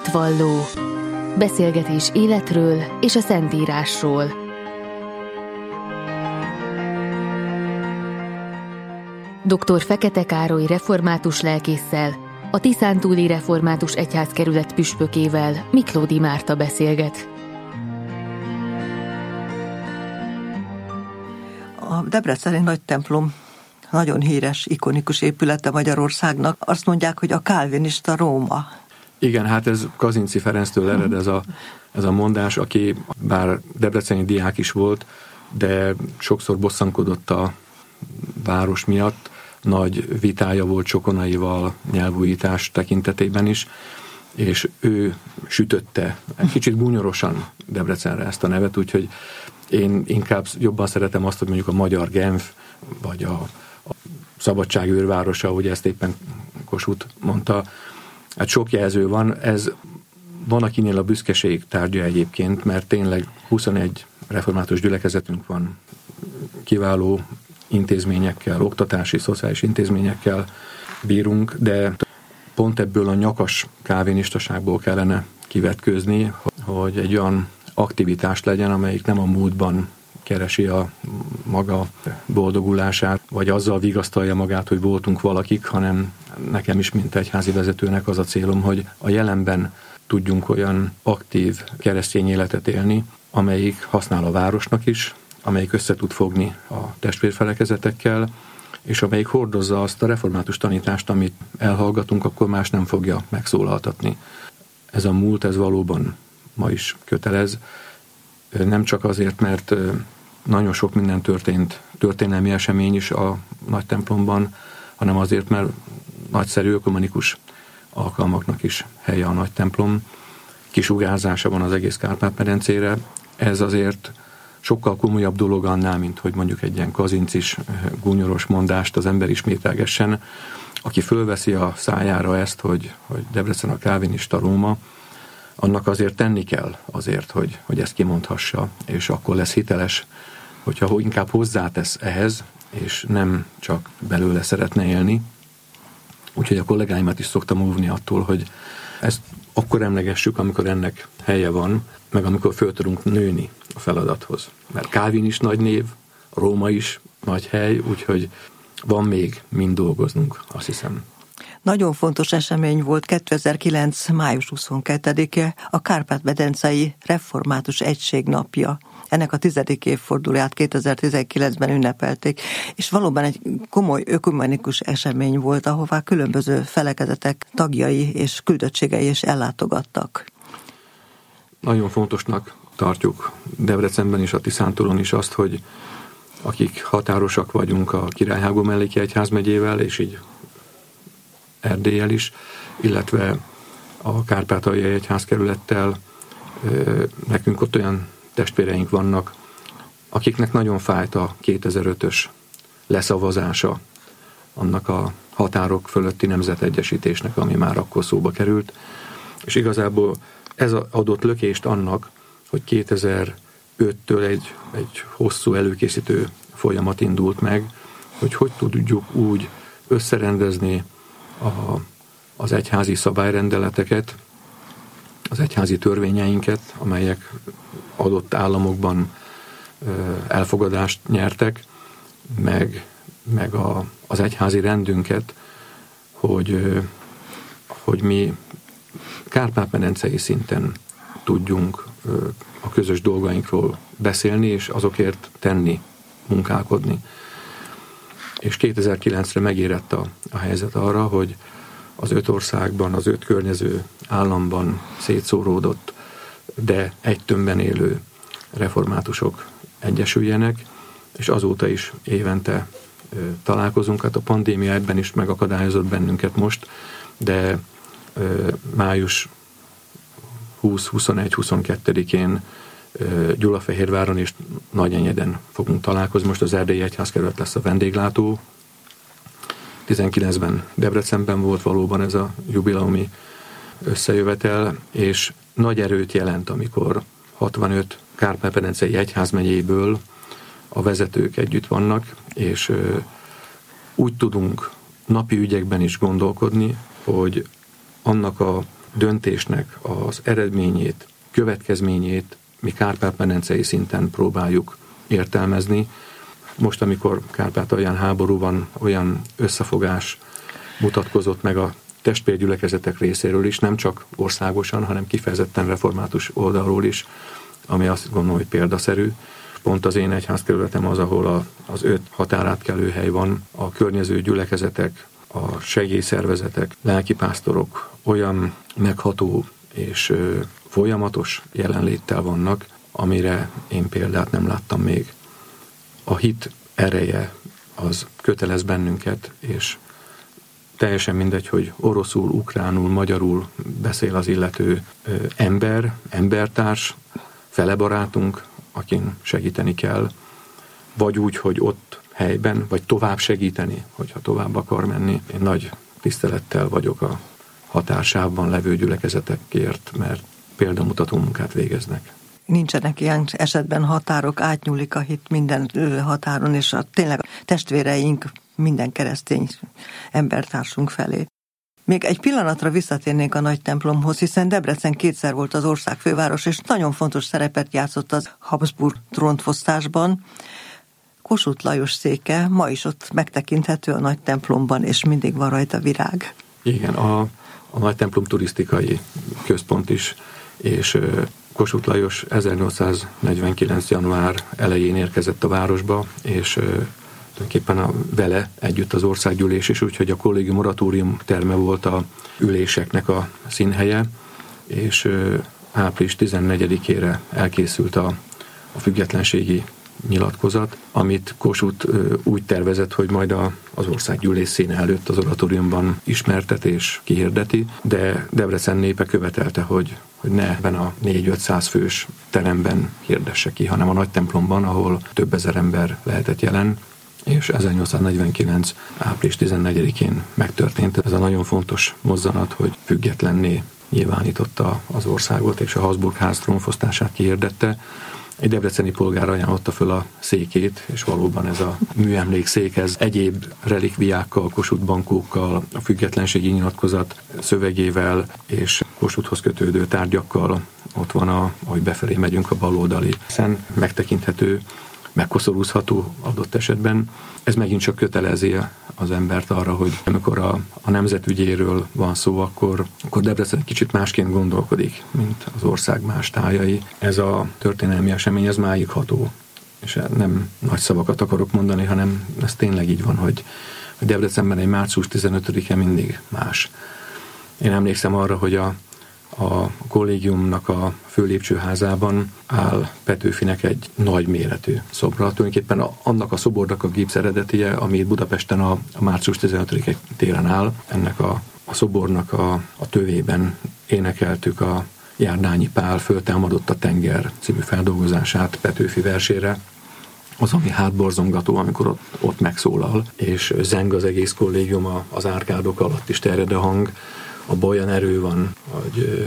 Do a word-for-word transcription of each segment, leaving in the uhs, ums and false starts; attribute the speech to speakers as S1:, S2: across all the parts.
S1: Hitvalló. Beszélgetés életről és a Szentírásról. doktor Fekete Károly református lelkésszel, a Tiszántúli Református Egyházkerület püspökével, Miklódi Márta beszélget.
S2: A debreceni nagy templom nagyon híres, ikonikus épülete Magyarországnak. Azt mondják, hogy a kálvinista Róma.
S3: Igen, hát ez Kazinczy Ferenctől ered ez a, ez a mondás, aki bár debreceni diák is volt, de sokszor bosszankodott a város miatt. Nagy vitája volt Csokonaival nyelvújítás tekintetében is, és ő sütötte egy kicsit gúnyorosan Debrecenre ezt a nevet, úgyhogy én inkább jobban szeretem azt, hogy mondjuk a magyar Genf, vagy a, a szabadság őrvárosa, ahogy ezt éppen Kossuth mondta. Hát sok jelző van, ez van akinél a büszkeség tárgya egyébként, mert tényleg huszonegy református gyülekezetünk van, kiváló intézményekkel, oktatási, szociális intézményekkel bírunk, de pont ebből a nyakas kálvinistaságból kellene kivetkőzni, hogy egy olyan aktivitás legyen, amelyik nem a múltban keresi a maga boldogulását, vagy azzal vigasztalja magát, hogy voltunk valakik, hanem nekem is, mint egyházi vezetőnek az a célom, hogy a jelenben tudjunk olyan aktív keresztény életet élni, amelyik használ a városnak is, amelyik össze tud fogni a testvérfelekezetekkel, és amelyik hordozza azt a református tanítást, amit elhallgatunk, akkor más nem fogja megszólaltatni. Ez a múlt, ez valóban ma is kötelez. Nem csak azért, mert nagyon sok minden történt, történelmi esemény is a nagy templomban, hanem azért, mert nagyszerű ökumenikus alkalmaknak is helye a nagy templom. Kisugárzása van az egész Kárpát-medencére. Ez azért sokkal komolyabb dolog annál, mint hogy mondjuk egy ilyen kazincis, gúnyoros mondást az ember ismételgessen. Aki fölveszi a szájára ezt, hogy, hogy Debrecen a kálvinista Róma, annak azért tenni kell azért, hogy, hogy ezt kimondhassa, és akkor lesz hiteles, hogyha inkább hozzátesz ehhez, és nem csak belőle szeretne élni. Úgyhogy a kollégáimat is szoktam óvni attól, hogy ezt akkor emlegessük, amikor ennek helye van, meg amikor föl tudunk nőni a feladathoz. Mert Kálvin is nagy név, Róma is nagy hely, úgyhogy van még mind dolgoznunk, azt hiszem.
S2: Nagyon fontos esemény volt kétezer-kilenc. május huszonkettedike, a Kárpát-medencei Református Egység napja. Ennek a tizedik évfordulóját kétezer-tizenkilencben ünnepelték, és valóban egy komoly ökumenikus esemény volt, ahová különböző felekezetek tagjai és küldöttségei is ellátogattak.
S3: Nagyon fontosnak tartjuk Debrecenben is, a Tiszántúlon is azt, hogy akik határosak vagyunk a Királyhágó melléki egyházmegyével, és így Erdéllyel is, illetve a Kárpátaljai Egyházkerülettel, nekünk ott olyan testvéreink vannak, akiknek nagyon fájt a kétezer-ötös leszavazása annak a határok fölötti nemzetegyesítésnek, ami már akkor szóba került, és igazából ez adott lökést annak, hogy kétezer-öttől egy, egy hosszú előkészítő folyamat indult meg, hogy hogy tudjuk úgy összerendezni a, az egyházi szabályrendeleteket, az egyházi törvényeinket, amelyek adott államokban elfogadást nyertek, meg, meg a, az egyházi rendünket, hogy, hogy mi Kárpát-medencei szinten tudjunk a közös dolgainkról beszélni, és azokért tenni, munkálkodni. És kétezer-kilencre megérett a, a helyzet arra, hogy az öt országban, az öt környező államban szétszóródott, de egy tömbben élő reformátusok egyesüljenek, és azóta is évente ö, találkozunk. Hát a pandémia ebben is megakadályozott bennünket most, de ö, május húsz, huszonegy, huszonkettedikén ö, Gyulafehérváron és Nagyenyeden fogunk találkozni. Most az Erdélyi Egyházkerület lesz a vendéglátó. tizenkilencben Debrecenben volt valóban ez a jubileumi összejövetel, és nagy erőt jelent, amikor hatvanöt Kárpát-medencei egyházmegyéből a vezetők együtt vannak, és ö, úgy tudunk napi ügyekben is gondolkodni, hogy annak a döntésnek az eredményét, következményét mi kárpát-medencei szinten próbáljuk értelmezni. Most, amikor Kárpátalján háború van, olyan összefogás mutatkozott meg a testvérgyülekezetek részéről is, nem csak országosan, hanem kifejezetten református oldalról is, ami azt gondolom, hogy példaszerű. Pont az én egyházkerületem az, ahol a, az öt határátkelő hely van, a környező gyülekezetek, a segélyszervezetek, lelkipásztorok olyan megható és ö, folyamatos jelenléttel vannak, amire én példát nem láttam még. A hit ereje az kötelez bennünket, és teljesen mindegy, hogy oroszul, ukránul, magyarul beszél az illető ö, ember, embertárs, felebarátunk, akin segíteni kell, vagy úgy, hogy ott helyben, vagy tovább segíteni, hogyha tovább akar menni. Én nagy tisztelettel vagyok a határsávban levő gyülekezetekért, mert példamutató munkát végeznek.
S2: Nincsenek ilyen esetben határok, átnyúlik a hit minden határon, és a, tényleg a testvéreink minden keresztény embertársunk felé. Még egy pillanatra visszatérnénk a nagy templomhoz, hiszen Debrecen kétszer volt az ország főváros, és nagyon fontos szerepet játszott az Habsburg trónfosztásban. Kossuth Lajos széke ma is ott megtekinthető a nagy templomban, és mindig van rajta virág.
S3: Igen, a, a nagy templom turisztikai központ is, és Kossuth Lajos ezernyolcszáznegyvenkilenc. január elején érkezett a városba, és tulajdonképpen a vele együtt az országgyűlés is, úgyhogy a kollégium oratórium terme volt a üléseknek a színhelye, és április tizennegyedikére elkészült a, a függetlenségi nyilatkozat, amit Kossuth úgy tervezett, hogy majd a, az országgyűlés színe előtt az oratóriumban ismertet és kihirdeti, de Debrecen népe követelte, hogy, hogy ne ebben a négy-ötszáz fős teremben hirdesse ki, hanem a nagy templomban, ahol több ezer ember lehetett jelen, és ezernyolcszáznegyvenkilenc. április tizennegyedikén megtörtént ez a nagyon fontos mozzanat, hogy függetlenné nyilvánította az országot, és a Habsburg ház trónfosztását kihirdette. Egy debreceni polgár ajánlotta föl a székét, és valóban ez a műemlékszékhez egyéb relikviákkal, Kossuth bankókkal, a függetlenségi nyilatkozat szövegével és Kossuthhoz kötődő tárgyakkal ott van, a, ahogy befelé megyünk, a baloldali szen megtekinthető, megkoszorúzható adott esetben. Ez megint csak kötelezi az embert arra, hogy amikor a, a nemzetügyéről van szó, akkor, akkor Debrecen egy kicsit másként gondolkodik, mint az ország más tájai. Ez a történelmi esemény, ez máig ható. És nem nagy szavakat akarok mondani, hanem ez tényleg így van, hogy, hogy Debrecenben egy március tizenötödike mindig más. Én emlékszem arra, hogy a A kollégiumnak a főlépcsőházában áll Petőfinek egy nagy méretű szobra. Tulajdonképpen a, annak a szobornak a gipsz eredetie, ami Budapesten a, a március tizenötödike téren áll. Ennek a, a szobornak a, a tövében énekeltük a Járdányi Pál Föltámadott a tenger című feldolgozását Petőfi versére. Az, ami hátborzongató, amikor ott, ott megszólal, és zeng az egész kollégium, az árkádok alatt is terjed a hang. A olyan erő van, hogy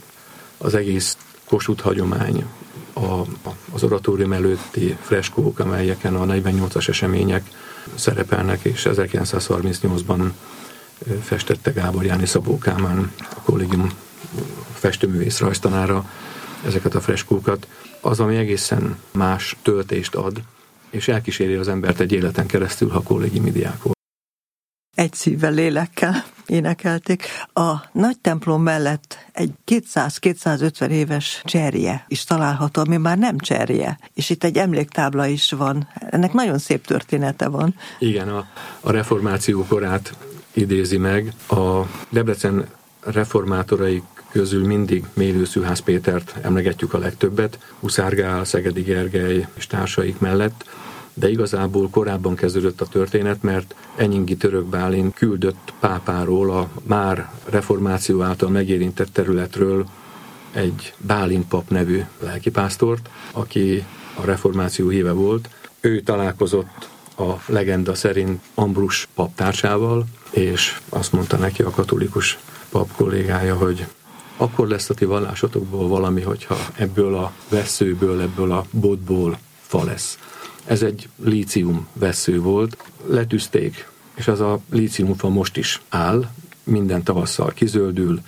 S3: az egész Kossuth hagyomány, a, az oratórium előtti freskók, amelyeken a negyvennyolcas események szerepelnek, és ezerkilencszázharmincnyolcban festette Gábor Jáni Szabó Kálmán, a kollégium festőművész rajztanára ezeket a freskókat, az, ami egészen más töltést ad, és elkíséri az embert egy életen keresztül, ha kollégiumi diák volt.
S2: Egy szívvel, lélekkel énekelték. A nagy templom mellett egy kétszáz-kétszázötven éves cserje is található, ami már nem cserje. És itt egy emléktábla is van. Ennek nagyon szép története van.
S3: Igen, a, a reformáció korát idézi meg. A Debrecen reformátorai közül mindig Mélő Szűház Pétert emlegetjük a legtöbbet, Huszár Gál, Szegedi Gergely és társaik mellett, de igazából korábban kezdődött a történet, mert Enyingi Török Bálint küldött pápáról, a már reformáció által megérintett területről egy Bálint pap nevű lelkipásztort, aki a reformáció híve volt. Ő találkozott a legenda szerint Ambrus paptársával, és azt mondta neki a katolikus pap kollégája, hogy akkor lesz a ti vallásotokból valami, hogyha ebből a vesszőből, ebből a botból fa lesz. Ez egy lícium vessző volt, letűzték, és az a líciumfa most is áll, minden tavasszal kizöldül,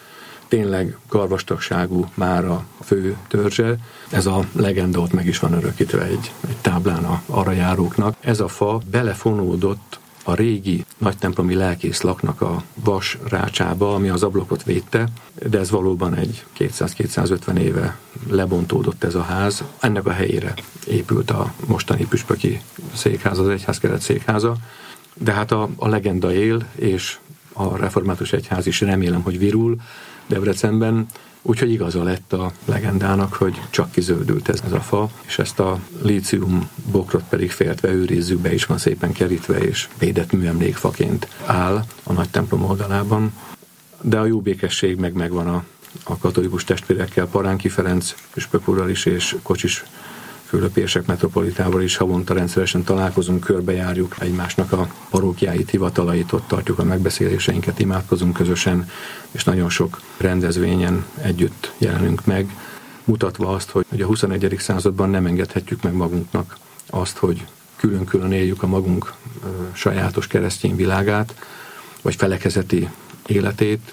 S3: tényleg karvastagságú már a fő törzse. Ez a legenda ott meg is van örökítve egy, egy táblán a, arra járóknak. Ez a fa belefonódott a régi nagytemplomi lelkészlaknak a vas rácsába, ami az ablakot védte, de ez valóban egy kétszáz-kétszázötven éve lebontódott ez a ház. Ennek a helyére épült a mostani püspöki székház, az egyházkeret székháza, de hát a, a legenda él, és a református egyház is remélem, hogy virul Debrecenben, úgyhogy igaza lett a legendának, hogy csak kizöldült ez, ez a fa, és ezt a lícium bokrot pedig féltve őrizzük, be is van szépen kerítve, és védett műemlékfaként áll a nagy templom oldalában. De a jó békesség meg megvan a, a katolikus testvérekkel, Paránki Ferenc püspök úrral is, és Kocsis Fülöp-érsek metropolitával is havonta rendszeresen találkozunk, körbejárjuk egymásnak a parókiáit, hivatalait, ott tartjuk a megbeszéléseinket, imádkozunk közösen, és nagyon sok rendezvényen együtt jelenünk meg, mutatva azt, hogy a huszonegyedik században nem engedhetjük meg magunknak azt, hogy külön-külön éljük a magunk sajátos keresztény világát, vagy felekezeti életét,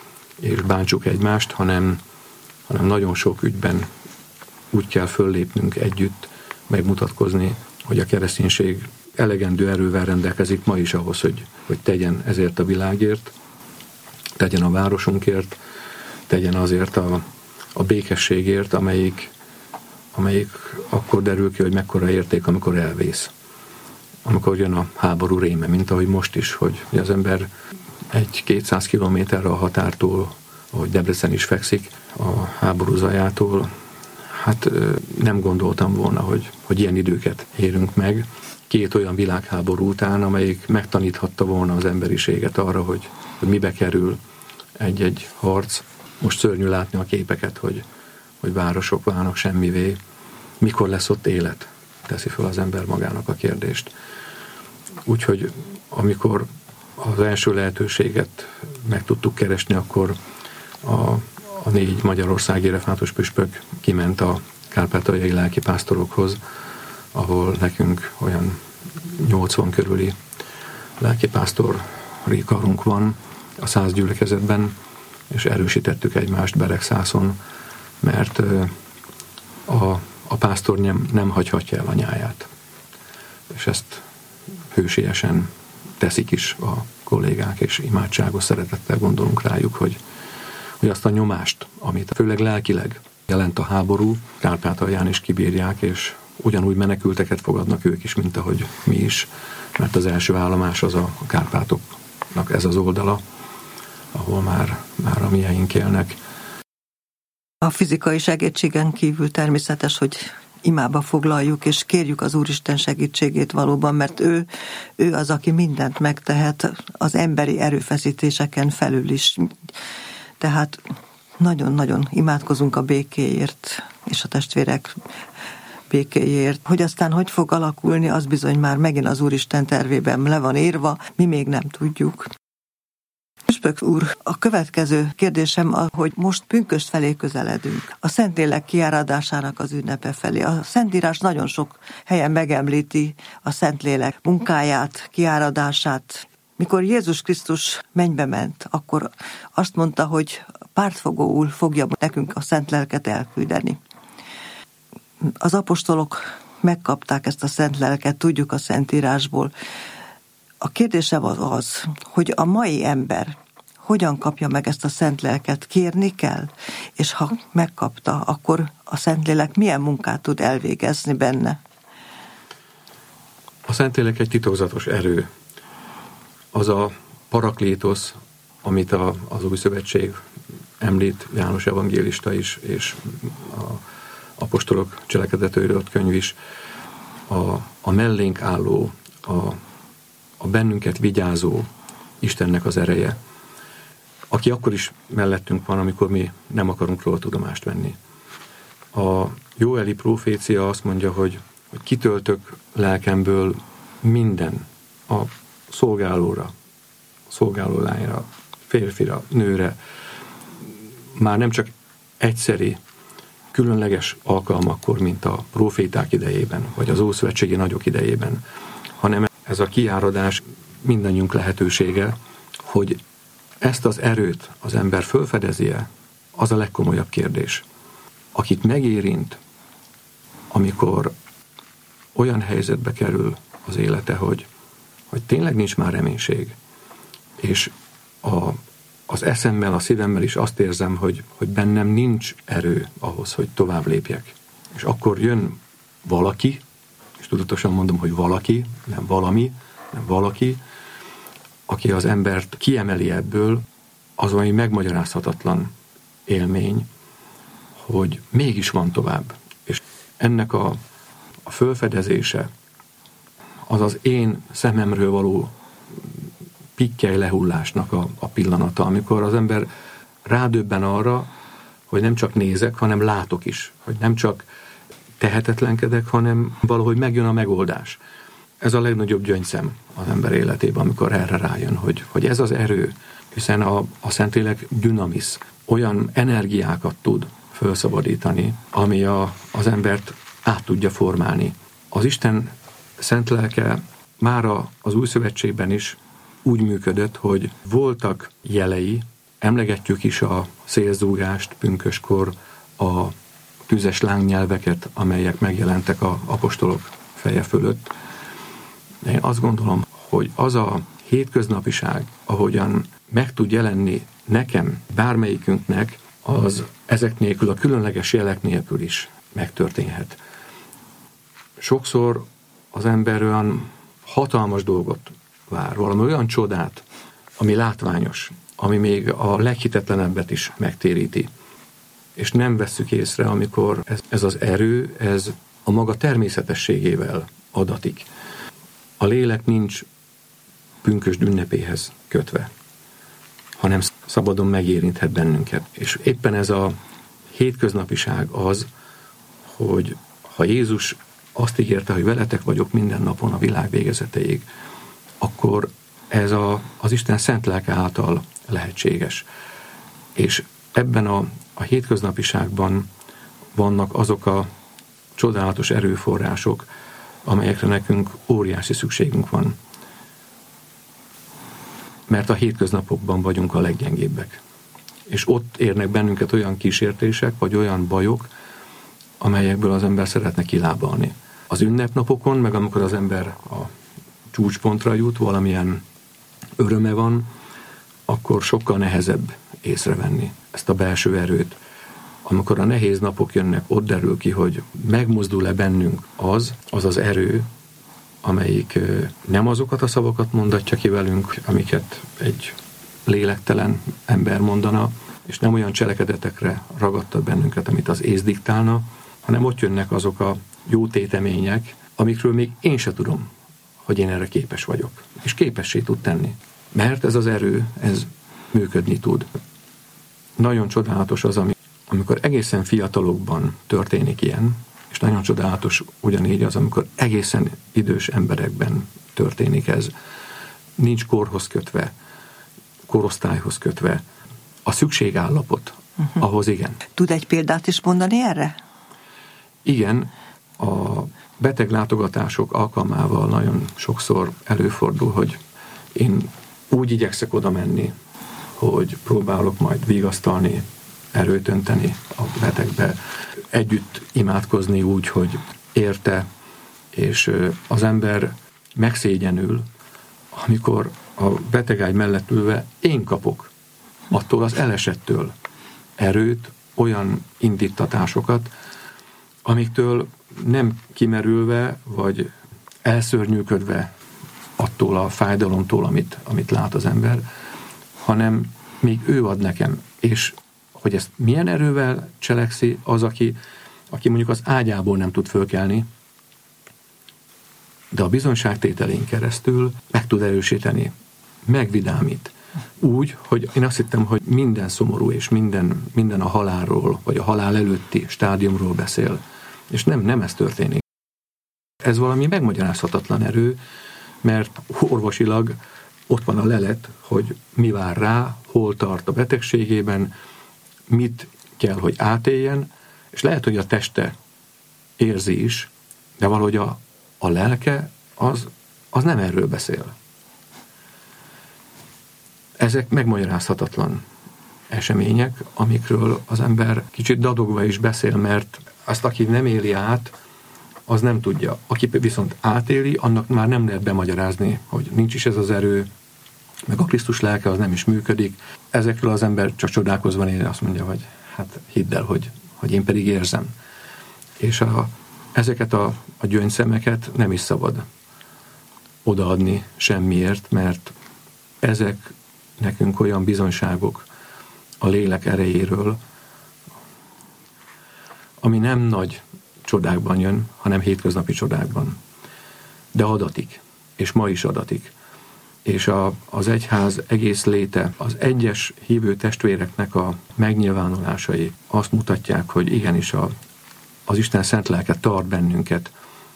S3: és bántsuk egymást, hanem, hanem nagyon sok ügyben úgy kell föllépnünk együtt, megmutatkozni, hogy a kereszténység elegendő erővel rendelkezik ma is ahhoz, hogy, hogy tegyen ezért a világért, tegyen a városunkért, tegyen azért a, a békességért, amelyik, amelyik akkor derül ki, hogy mekkora érték, amikor elvész. Amikor jön a háború réme, mint ahogy most is, hogy az ember egy-kétszáz kilométerre a határtól, ahogy Debrecen is fekszik, a háború zajától, hát nem gondoltam volna, hogy, hogy ilyen időket érünk meg. Két olyan világháború után, amelyik megtaníthatta volna az emberiséget arra, hogy, hogy mibe kerül egy-egy harc. Most szörnyű látni a képeket, hogy, hogy városok válnak semmivé. Mikor lesz ott élet? Teszi fel az ember magának a kérdést. Úgyhogy amikor az első lehetőséget meg tudtuk keresni, akkor a A négy magyarországi református püspök kiment a kárpátaljai lelkipásztorokhoz, ahol nekünk olyan nyolcvan körüli lelkipásztori karunk van a száz gyülekezetben, és erősítettük egymást Beregszászon, mert a, a pásztor nem, nem hagyhatja el a nyáját. És ezt hősiesen teszik is a kollégák, és imádságos szeretettel gondolunk rájuk, hogy hogy azt a nyomást, amit főleg lelkileg jelent a háború, Kárpátalján is kibírják, és ugyanúgy menekülteket fogadnak ők is, mint ahogy mi is, mert az első állomás az a Kárpátoknak ez az oldala, ahol már, már a mieink élnek.
S2: A fizikai segítségen kívül természetes, hogy imába foglaljuk, és kérjük az Úristen segítségét valóban, mert ő, ő az, aki mindent megtehet az emberi erőfeszítéseken felül is. Tehát nagyon-nagyon imádkozunk a békéért, és a testvérek békéért. Hogy aztán hogy fog alakulni, az bizony már megint az Úristen tervében le van írva, mi még nem tudjuk. Püspök úr, a következő kérdésem, hogy most pünkösd felé közeledünk. A Szentlélek kiáradásának az ünnepe felé. A Szentírás nagyon sok helyen megemlíti a Szentlélek munkáját, kiáradását. Mikor Jézus Krisztus mennybe ment, akkor azt mondta, hogy pártfogóul fogja nekünk a szent lelket elküldeni. Az apostolok megkapták ezt a szent lelket, tudjuk a Szentírásból. A kérdésem az az, hogy a mai ember hogyan kapja meg ezt a szent lelket, kérni kell? És ha megkapta, akkor a Szentlélek milyen munkát tud elvégezni benne?
S3: A Szentlélek egy titokzatos erő. Az a paraklétosz, amit a, az Új Szövetség említ, János evangélista is, és a apostolok cselekedetőről írt könyv is, a, a mellénk álló, a, a bennünket vigyázó Istennek az ereje, aki akkor is mellettünk van, amikor mi nem akarunk róla tudomást venni. A Jóeli profécia azt mondja, hogy, hogy kitöltök lelkemből minden, a szolgálóra, szolgálólányra, férfira, nőre, már nem csak egyszeri, különleges alkalmakkor, mint a proféták idejében, vagy az ószövetségi nagyok idejében, hanem ez a kiáradás mindannyiunk lehetősége, hogy ezt az erőt az ember fölfedezi-e, az a legkomolyabb kérdés. Akit megérint, amikor olyan helyzetbe kerül az élete, hogy, hogy tényleg nincs már reménység, és a, az eszemmel, a szívemmel is azt érzem, hogy, hogy bennem nincs erő ahhoz, hogy tovább lépjek. És akkor jön valaki, és tudatosan mondom, hogy valaki, nem valami, nem valaki, aki az embert kiemeli ebből, az valami megmagyarázhatatlan élmény, hogy mégis van tovább. És ennek a, a fölfedezése, az az én szememről való pikkely lehullásnak a, a pillanata, amikor az ember rádöbben arra, hogy nem csak nézek, hanem látok is. Hogy nem csak tehetetlenkedek, hanem valahogy megjön a megoldás. Ez a legnagyobb gyöngyszem az ember életében, amikor erre rájön, hogy, hogy ez az erő, hiszen a, a Szentlélek dynamis, olyan energiákat tud felszabadítani, ami a, az embert át tudja formálni. Az Isten szent lelke már az Új Szövetségben is úgy működött, hogy voltak jelei, emlegetjük is a szélzúgást pünköskor, a tüzes lángnyelveket, amelyek megjelentek az apostolok feje fölött. De én azt gondolom, hogy az a hétköznapiság, ahogyan meg tud jelenni nekem, bármelyikünknek, az ezek nélkül, a különleges jelek nélkül is megtörténhet. Sokszor az ember olyan hatalmas dolgot vár, valami olyan csodát, ami látványos, ami még a leghitetlenebbet is megtéríti. És nem vesszük észre, amikor ez, ez az erő, ez a maga természetességével adatik. A lélek nincs pünkösd ünnepéhez kötve, hanem szabadon megérinthet bennünket. És éppen ez a hétköznapiság az, hogy ha Jézus azt ígérte, hogy veletek vagyok minden napon a világ végezetéig, akkor ez a, az Isten szent lelke által lehetséges. És ebben a, a hétköznapiságban vannak azok a csodálatos erőforrások, amelyekre nekünk óriási szükségünk van. Mert a hétköznapokban vagyunk a leggyengébbek. És ott érnek bennünket olyan kísértések, vagy olyan bajok, amelyekből az ember szeretne kilábalni. Az ünnepnapokon, meg amikor az ember a csúcspontra jut, valamilyen öröme van, akkor sokkal nehezebb észrevenni ezt a belső erőt. Amikor a nehéz napok jönnek, ott derül ki, hogy megmozdul-e bennünk az, az az erő, amelyik nem azokat a szavakat mondatja ki velünk, amiket egy lélektelen ember mondana, és nem olyan cselekedetekre ragadtat bennünket, amit az ész diktálna, hanem ott jönnek azok a jó tétemények, amikről még én se tudom, hogy én erre képes vagyok. És képessé tud tenni. Mert ez az erő, ez működni tud. Nagyon csodálatos az, amikor egészen fiatalokban történik ilyen, és nagyon csodálatos ugyanígy az, amikor egészen idős emberekben történik ez. Nincs korhoz kötve, korosztályhoz kötve. A szükségállapot, uh-huh. ahhoz igen.
S2: Tud egy példát is mondani erre?
S3: Igen, a beteglátogatások alkalmával nagyon sokszor előfordul, hogy én úgy igyekszek oda menni, hogy próbálok majd vigasztalni, erőt önteni a betegbe, együtt imádkozni úgy, hogy érte, és az ember megszégyenül, amikor a betegágy mellett ülve én kapok attól az elesettől erőt, olyan indítatásokat, amiktől nem kimerülve, vagy elszörnyűködve attól a fájdalomtól, amit, amit lát az ember, hanem még ő ad nekem. És hogy ezt milyen erővel cselekszi az, aki, aki mondjuk az ágyából nem tud fölkelni, de a bizonyságtételén keresztül meg tud erősíteni, megvidámít. Úgy, hogy én azt hittem, hogy minden szomorú, és minden, minden a halálról, vagy a halál előtti stádiumról beszél. És nem, nem ez történik. Ez valami megmagyarázhatatlan erő, mert orvosilag ott van a lelet, hogy mi vár rá, hol tart a betegségében, mit kell, hogy átéljen, és lehet, hogy a teste érzi is, de valahogy a, a lelke az, az nem erről beszél. Ezek megmagyarázhatatlan események, amikről az ember kicsit dadogva is beszél, mert azt, aki nem éli át, az nem tudja. Aki viszont átéli, annak már nem lehet bemagyarázni, hogy nincs is ez az erő, meg a Krisztus lelke az nem is működik. Ezekről az ember csak csodálkozva nél, azt mondja, hogy hát hidd el, hogy, hogy én pedig érzem. És a, ezeket a, a gyöngyszemeket nem is szabad odaadni semmiért, mert ezek nekünk olyan bizonyságok a lélek erejéről, ami nem nagy csodákban jön, hanem hétköznapi csodákban. De adatik, és ma is adatik. És a, az egyház egész léte, az egyes hívő testvéreknek a megnyilvánulásai azt mutatják, hogy igenis a, az Isten szent lelke tart bennünket,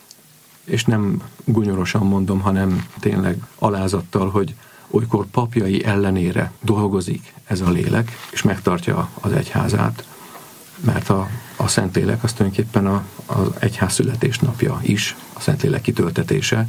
S3: és nem gunyorosan mondom, hanem tényleg alázattal, hogy olykor papjai ellenére dolgozik ez a lélek, és megtartja az egyházát, mert a, a Szentlélek az tulajdonképpen a, az egyház születésnapja is, a Szentlélek kitöltetése,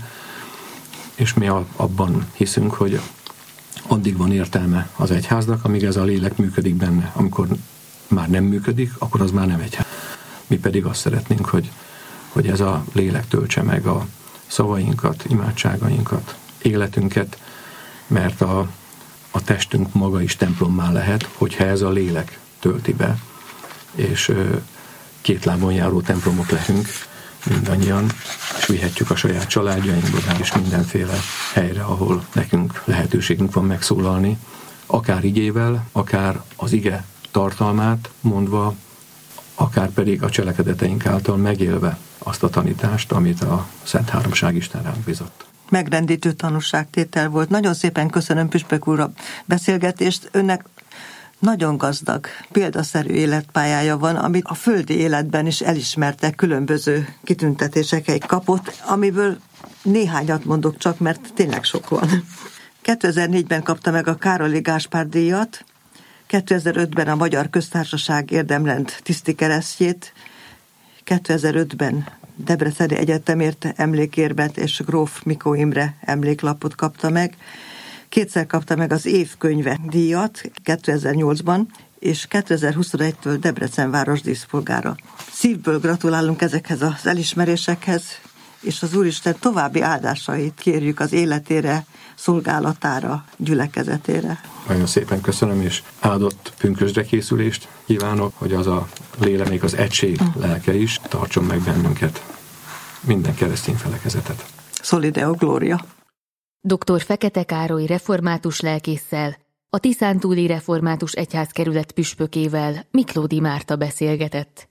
S3: és mi a, abban hiszünk, hogy addig van értelme az egyháznak, amíg ez a lélek működik benne. Amikor már nem működik, akkor az már nem egyház. Mi pedig azt szeretnénk, hogy, hogy ez a lélek töltse meg a szavainkat, imádságainkat, életünket, mert a, a testünk maga is templommá lehet, hogyha ez a lélek tölti be, és ö, két lábon járó templomok lehünk mindannyian, és vihetjük a saját családjainkba, és mindenféle helyre, ahol nekünk lehetőségünk van megszólalni, akár igével, akár az ige tartalmát mondva, akár pedig a cselekedeteink által megélve azt a tanítást, amit a Szent Háromság Isten ránk bizott.
S2: Megrendítő tanúságtétel volt. Nagyon szépen köszönöm Püspök úr a beszélgetést. Önnek nagyon gazdag, példaszerű életpályája van, amit a földi életben is elismertek, különböző kitüntetéseket kapott, amiből néhányat mondok csak, mert tényleg sok van. kétezer-négyben kapta meg a Károly Gáspár díjat, kétezer-ötben a Magyar Köztársaság érdemlend tisztikeresztjét, kétezer-ötben Debreceni Egyetemért emlékérmet és Gróf Mikó Imre emléklapot kapta meg. Kétszer kapta meg az évkönyve díjat kétezer-nyolcban, és kétezer-huszonegytől Debrecen város díszpolgára. Szívből gratulálunk ezekhez az elismerésekhez, és az Úristen további áldásait kérjük az életére, szolgálatára, gyülekezetére.
S3: Nagyon szépen köszönöm, és áldott pünkösdre készülést kívánok, hogy az a lélek, még az egység lelke is tartson meg bennünket, minden keresztény felekezetet.
S2: Soli Deo Gloria.
S1: doktor Fekete Károly református lelkésszel, a Tiszántúli Református Egyházkerület püspökével Miklódi Márta beszélgetett.